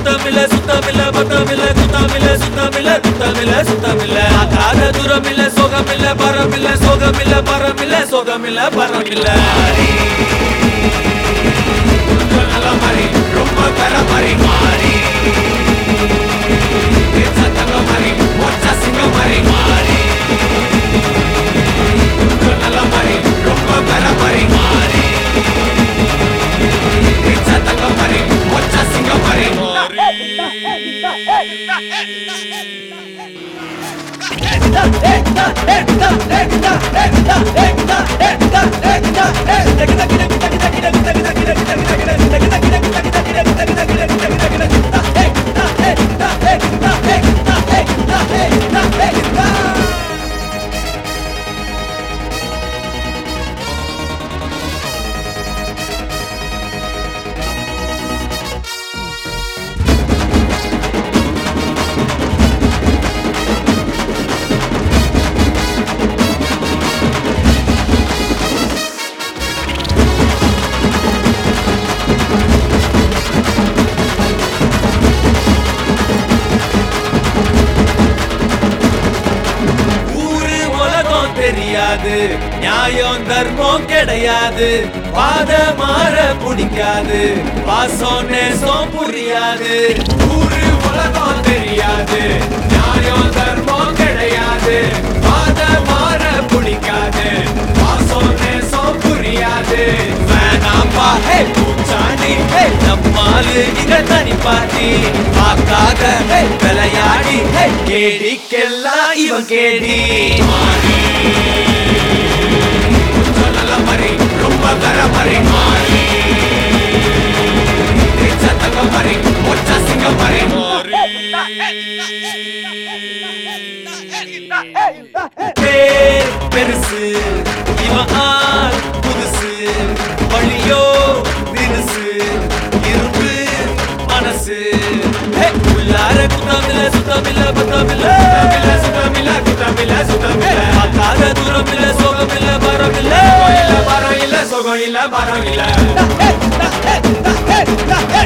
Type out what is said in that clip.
சுத்தமில்ல சுத்தமில்ல பத்தமில்ல குத்தமில்ல சுத்தமில்ல குத்தமில்ல சுத்தமில்ல ஆகாத தூரமில்ல சோகமில்ல பரமில்ல சோகமில்ல பரமில்ல சோகமில்ல பரமில்ல நல்ல மாதிரி ரொம்ப பெற மாதிரி மாறி தங்க மாதிரி ஒச்சா சிங்க மாதிரி மாறி நல்ல மாதிரி ரொம்ப பெற மாதிரி மாறி தங்க மாதிரி ஒச்சா சிங்க மாதிரி தெரியாது நியாயம் தர்மம் கிடையாது பாத மாற பிடிக்காது பாசம் நேசம் புரியாது ஊரு உலகம் தெரியாது நியாயம் தர்மம் கிடையாது பாத மாற பிடிக்காது பாசம் நேசம் புரியாது வேணாம்பா ஹே பூச்சாண்டி ஹே நம்மாலு இங்க தனி பாட்டி பார்க்காத ஹே விளையாடி ஹே கேடிக்கெல்லாம் இவன் கேடி நல்ல மாதிரி ரொம்ப பெற மாதிரி மாறி தங்க மாதிரி ஒச்சா சிங்க மாதிரி பேர் பெருசு இவன் ஆள் புதுசு வழியோ தினுசு இரும்பு மனசு உள்ளார குத்தமில்ல சுத்தமில்ல பத்தமில்ல சுத்தமில்ல குத்தமில்ல சுத்தமில்ல பார்க்காத தூரமில்ல சோகமில்ல பரமில்ல பரம் இல்ல சோகம் இல்ல பரம் இல்ல